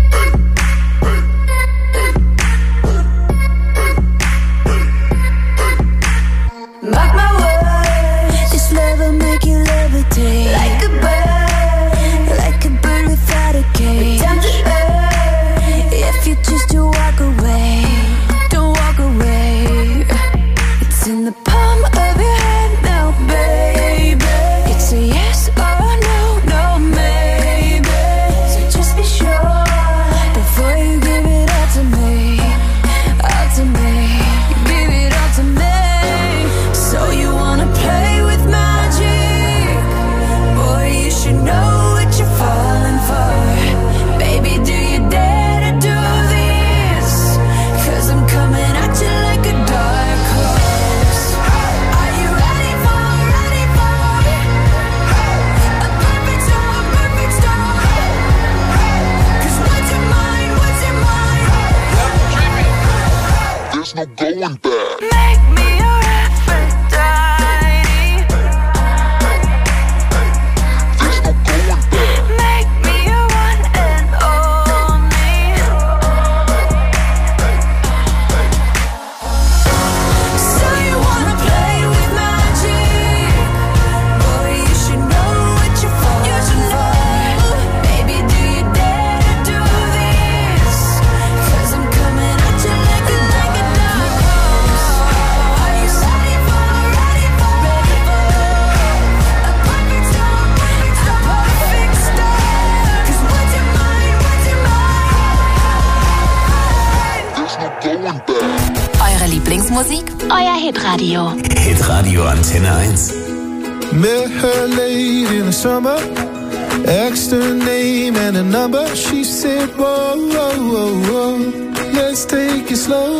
Mark my words, this love will make you levitate like a bird, like a bird without a cage. Down to earth, if you choose to walk away, don't walk away. It's in the palm of your hand now, baby. It's a yes or no, no maybe. So just be sure before you give it all to me, all to me, give it all to me. So you wanna play with magic? Boy, you should know what you're falling for. Baby, do you dare to do this? 'Cause I'm coming at you like a dark horse. Are you ready for, ready for a perfect storm, perfect storm? 'Cause what's your mind, what's your mind? There's no going back. Make me your Aphrodite. There's no going back. Make me your one and only. So you wanna play with magic? Boy, you should know what you're falling for. Baby, do you dare to do this? 'Cause I'm coming at you like a, like a dark horse. Are you ready for, ready for, ready for a perfect storm, a perfect storm? 'Cause what's your mind, what's your mind? There's no going back. Eure Lieblingsmusik? Euer Hitradio. Hitradio Antenne eins. Met her late in the summer, asked her name and a number. She said, whoa, whoa, whoa, whoa, let's take it slow.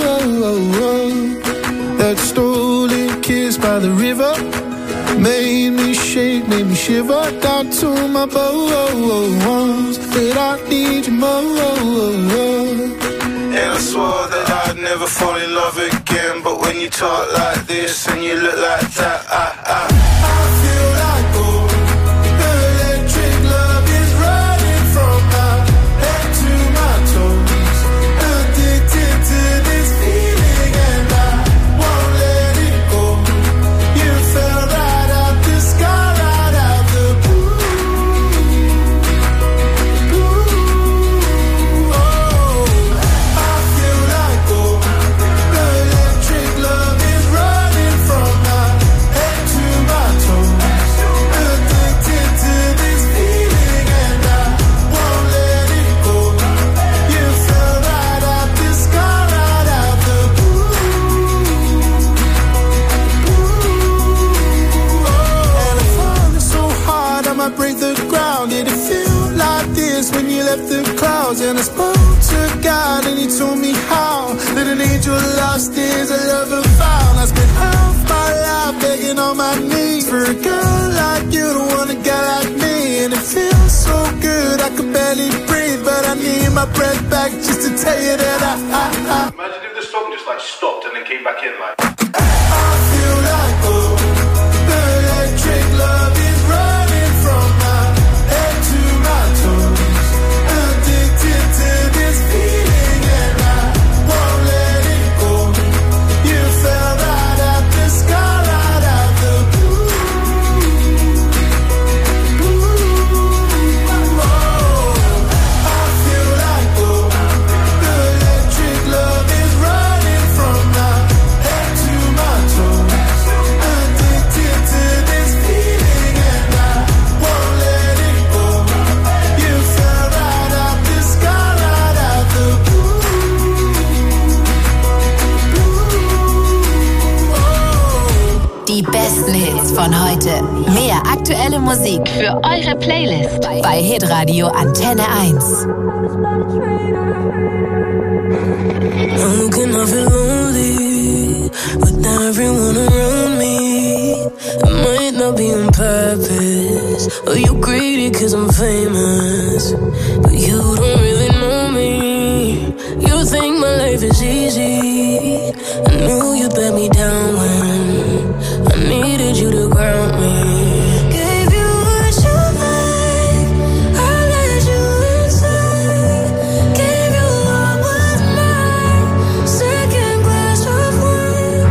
That stolen kiss by the river made me shake, made me shiver. Down to my bones, that I need you more. And I swore that I'd never fall in love again. But when you talk like this and you look like that, I, I, I feel like gold. The electric love is running from my head to my toes. Addicted to this feeling and I won't let it go. You fell right out the sky, right out the blue. Blue, oh. I feel like gold. The electric love is running from my head to my left the clouds. And I spoke to God and he told me how that an angel lost is a lover found. I spent half my life begging on my knees for a girl like you to want a guy like me. And it feels so good, I could barely breathe, but I need my breath back just to tell you that I, I, I Imagine if the song just like stopped and then came back in like I feel like oh, the electric love is running from my head to my toes. Addicted to this feeling and I won't let it go. You fell right out the sky, right out the blue. Blue. Oh, I feel like oh, the electric love is running from my head to my toes. Addicted to this feeling and I won't let it go. You fell right out the sky, right out the blue. Die besten Hits von heute. Mehr aktuelle Musik für eure Playlist bei Hitradio Antenne eins. How can I feel lonely with everyone around me? It might not be on purpose, or you greedy cause I'm famous, but you don't really know me. You think my life is easy. I knew you'd let me down when I needed you to ground me. Gave you what you like, I let you inside. Gave you what was mine, second glass of wine.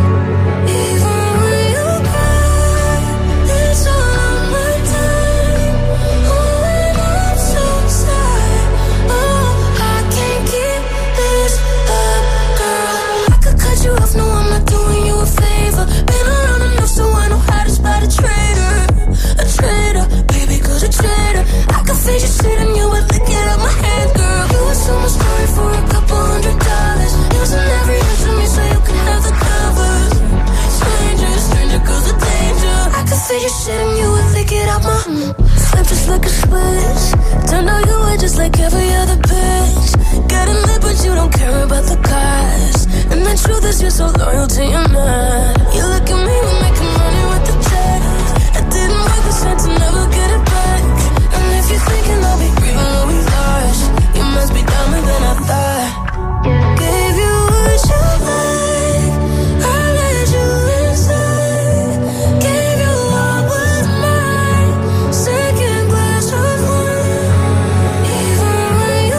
Even when you cry, it's all on my time. Oh, and I'm so sad. Oh, I can't keep this up, girl. I could cut you off, no, I'm not doing you a favor. Been around enough so I know how to spot a traitor. A traitor, baby, cause a traitor. I can fake your shit and you would lick it up my hand, girl. You would sell my story for a couple hundred dollars. Using every inch of me so you can have the covers. Stranger, stranger, cause a danger. I can fake your shit and you would lick it up my mm. Slip just like a switch. Turned out you were just like every other bitch. Getting lit but you don't care about the cost. And the truth is you're so loyal to your man. You look at me, we're making money with the check. It didn't work, the sense to never get it back. And if you're thinking I'll be grieving what we lost, you must be dumber than I thought. Gave you what you like, I let you inside. Gave you what was mine, second glass of wine. Even when you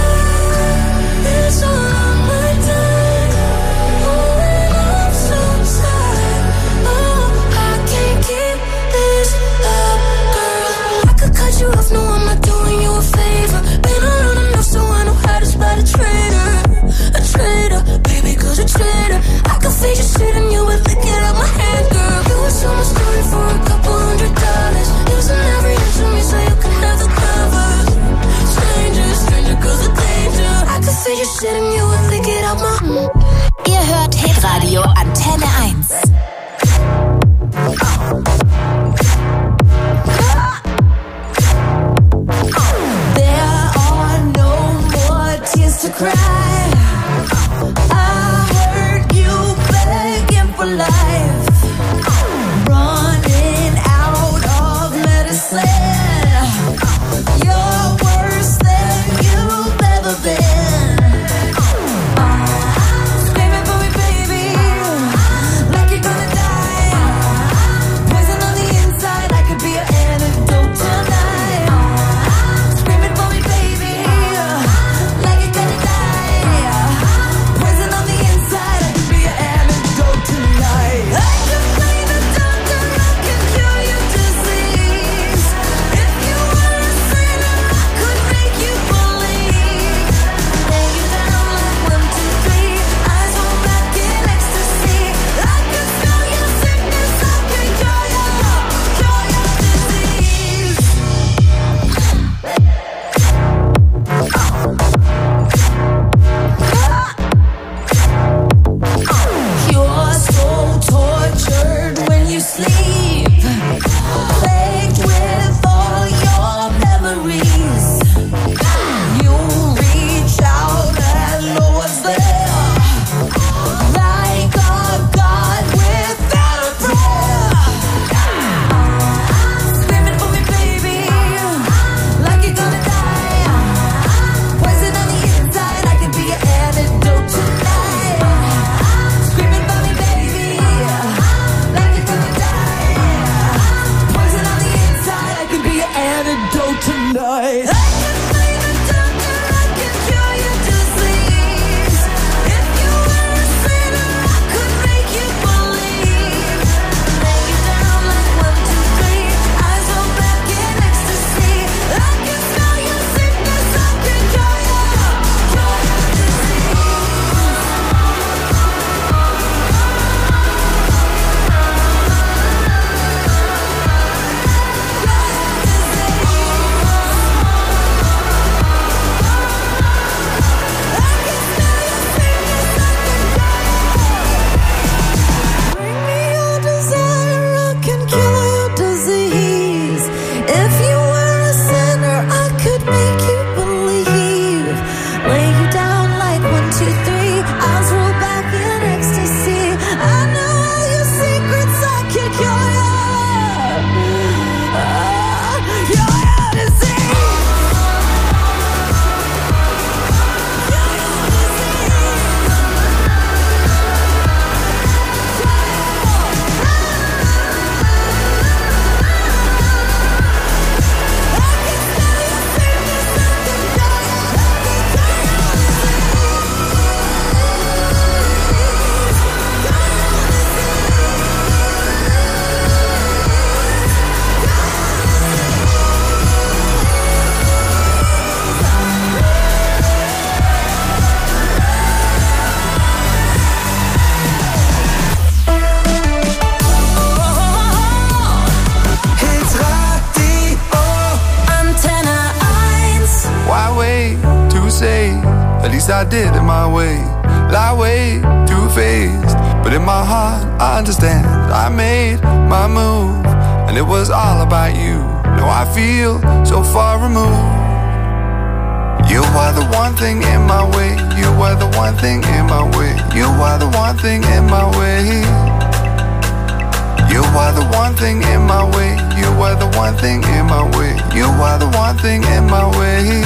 cry, it's all on my time. Oh, and I'm so sad. Oh, I can't keep this up, girl. I could cut you off, no, I'm not doing you a favor. Been around enough so I know how to spot a traitor. A traitor, baby, cause a traitor. I could fake your shit and you would lick it out my hand, girl. You would sell my story for a couple hundred dollars. Using every inch of me so you can have the covers. Stranger, stranger, cause a danger. I could fake your shit and you would lick it out my mm. Ihr hört Hitradio Antenne eins. There are no more tears to cry. I heard you begging for life, running out of medicine. You're worse than you've ever been. Screaming for me, baby, like you're gonna die. Poison on the inside, I could be an antidote tonight. Screaming for me, baby, like you're gonna die. say, at least I did it my way. Lie way too faced, but in my heart I understand. I made my move, and it was all about you. Now I feel so far removed. You are the one thing in my way. You are the one thing in my way. You are the one thing in my way. You are the one thing in my way. You are the one thing in my way. You are the one thing in my way.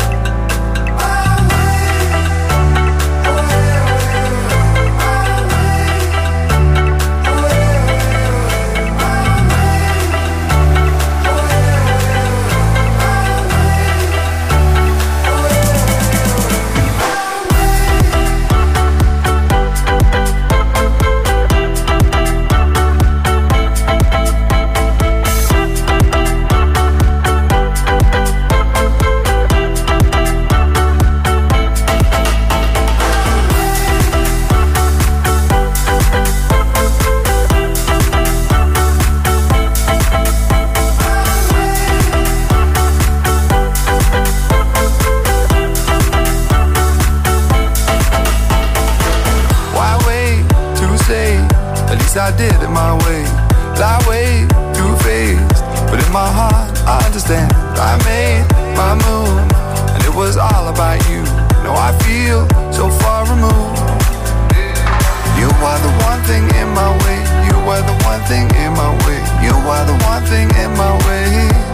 I did it my way. Lie way too faced, but in my heart I understand. I made my move, and it was all about you. Now I feel so far removed. You are the one thing in my way. You are the one thing in my way. You are the one thing in my way.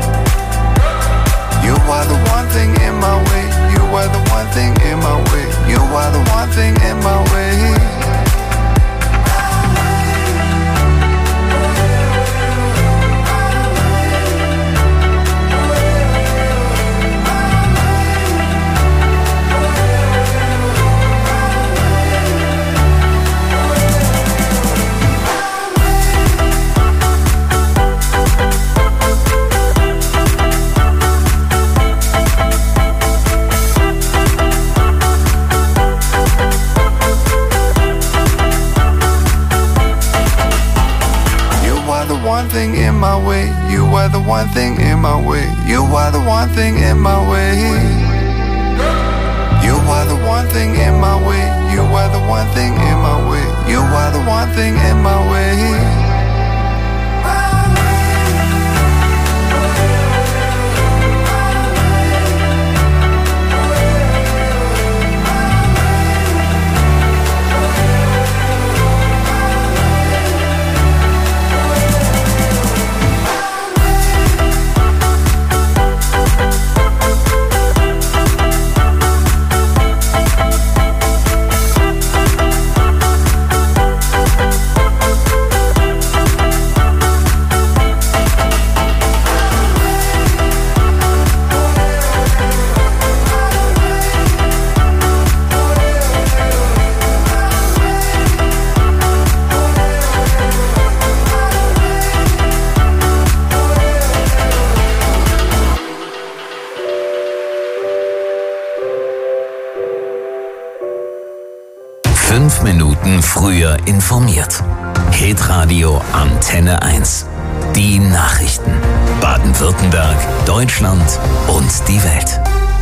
You are the one thing in my way. You are the one thing in my way. You are the one thing in my way. One thing in my way, you are the one thing in my way. You are the one thing in my way. You are the one thing in my way. You are the one thing in my way. You are the one thing in my way. Fünf Minuten früher informiert. Hitradio Antenne eins. Die Nachrichten. Baden-Württemberg, Deutschland und die Welt.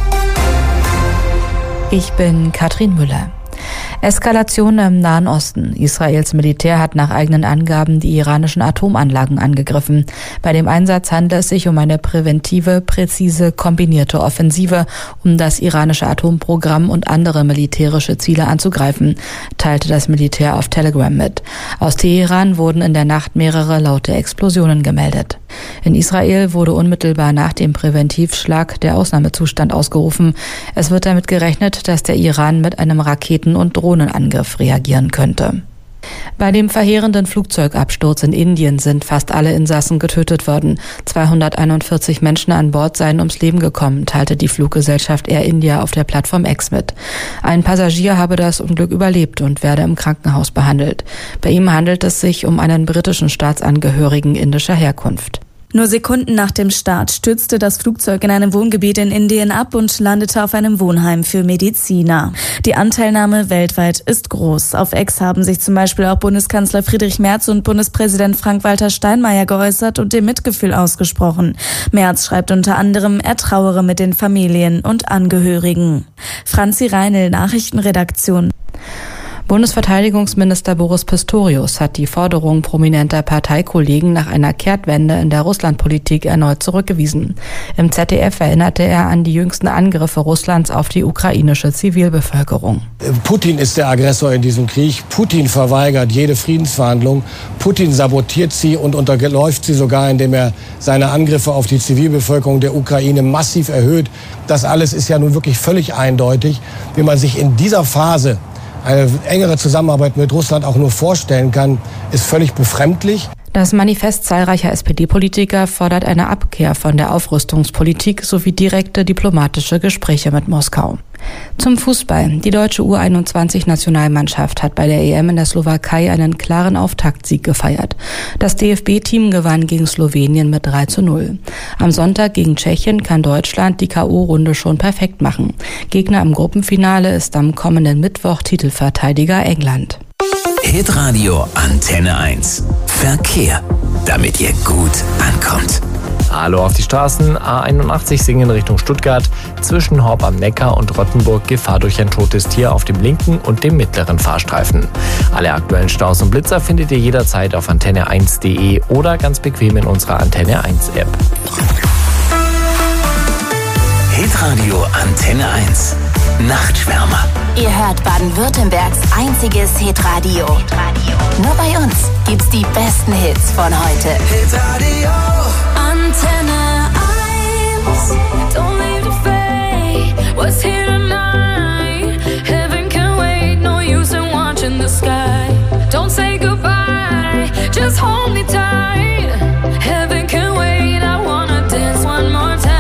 Ich bin Katrin Müller. Eskalation im Nahen Osten. Israels Militär hat nach eigenen Angaben die iranischen Atomanlagen angegriffen. Bei dem Einsatz handelt es sich um eine präventive, präzise, kombinierte Offensive, um das iranische Atomprogramm und andere militärische Ziele anzugreifen, teilte das Militär auf Telegram mit. Aus Teheran wurden in der Nacht mehrere laute Explosionen gemeldet. In Israel wurde unmittelbar nach dem Präventivschlag der Ausnahmezustand ausgerufen. Es wird damit gerechnet, dass der Iran mit einem Raketen- und Drohnenangriff reagieren könnte. Bei dem verheerenden Flugzeugabsturz in Indien sind fast alle Insassen getötet worden. zweihunderteinundvierzig Menschen an Bord seien ums Leben gekommen, teilte die Fluggesellschaft Air India auf der Plattform X mit. Ein Passagier habe das Unglück überlebt und werde im Krankenhaus behandelt. Bei ihm handelt es sich um einen britischen Staatsangehörigen indischer Herkunft. Nur Sekunden nach dem Start stürzte das Flugzeug in einem Wohngebiet in Indien ab und landete auf einem Wohnheim für Mediziner. Die Anteilnahme weltweit ist groß. Auf X haben sich zum Beispiel auch Bundeskanzler Friedrich Merz und Bundespräsident Frank-Walter Steinmeier geäußert und ihr Mitgefühl ausgesprochen. Merz schreibt unter anderem, er trauere mit den Familien und Angehörigen. Franzi Reinl, Nachrichtenredaktion. Bundesverteidigungsminister Boris Pistorius hat die Forderung prominenter Parteikollegen nach einer Kehrtwende in der Russlandpolitik erneut zurückgewiesen. Im Z D F erinnerte er an die jüngsten Angriffe Russlands auf die ukrainische Zivilbevölkerung. Putin ist der Aggressor in diesem Krieg. Putin verweigert jede Friedensverhandlung. Putin sabotiert sie und unterläuft sie sogar, indem er seine Angriffe auf die Zivilbevölkerung der Ukraine massiv erhöht. Das alles ist ja nun wirklich völlig eindeutig, wie man sich in dieser Phase eine engere Zusammenarbeit mit Russland auch nur vorstellen kann, ist völlig befremdlich. Das Manifest zahlreicher S P D-Politiker fordert eine Abkehr von der Aufrüstungspolitik sowie direkte diplomatische Gespräche mit Moskau. Zum Fußball. Die deutsche U einundzwanzig-Nationalmannschaft hat bei der E M in der Slowakei einen klaren Auftaktsieg gefeiert. Das D F B-Team gewann gegen Slowenien mit drei zu null. Am Sonntag gegen Tschechien kann Deutschland die K O-Runde schon perfekt machen. Gegner im Gruppenfinale ist am kommenden Mittwoch Titelverteidiger England. Hitradio Antenne eins. Verkehr, damit ihr gut ankommt. Hallo auf die Straßen. A einundachtzig Singen Richtung Stuttgart. Zwischen Horb am Neckar und Rottenburg Gefahr durch ein totes Tier auf dem linken und dem mittleren Fahrstreifen. Alle aktuellen Staus und Blitzer findet ihr jederzeit auf antenne eins punkt de oder ganz bequem in unserer Antenne eins App. Hitradio Antenne eins. Nachtschwärmer. Ihr hört Baden-Württembergs einziges Hitradio. Nur bei uns gibt's die besten Hits von heute. Hitradio Antenne eins. Don't leave the fade. What's here tonight? Heaven can wait. No use in watching the sky. Don't say goodbye. Just hold me tight. Heaven can wait. I wanna dance one more time.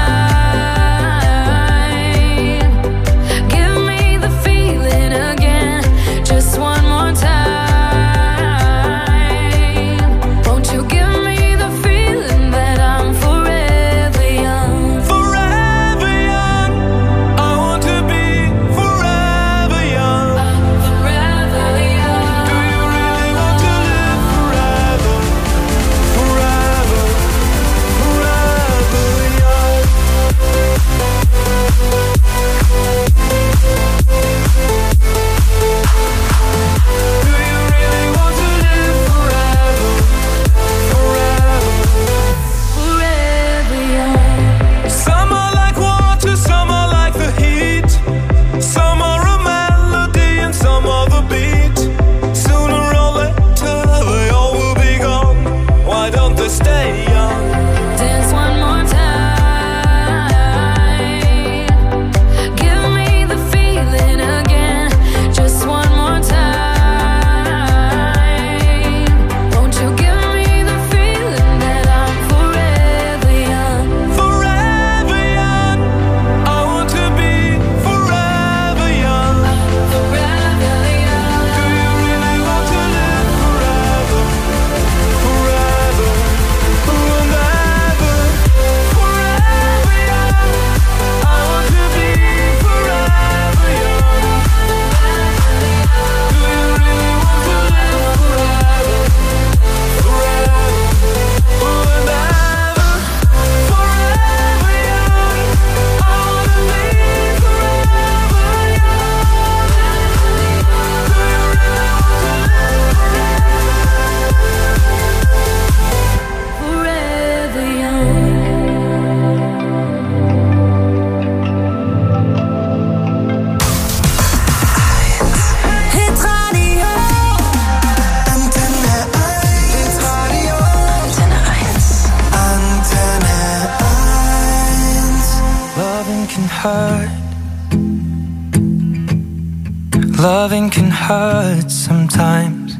Loving can hurt sometimes,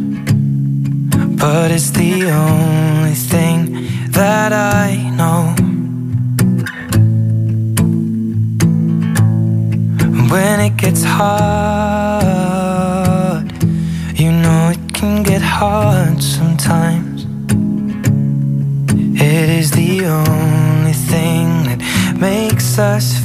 but it's the only thing that I know. When it gets hard, you know it can get hard sometimes. It is the only thing that makes us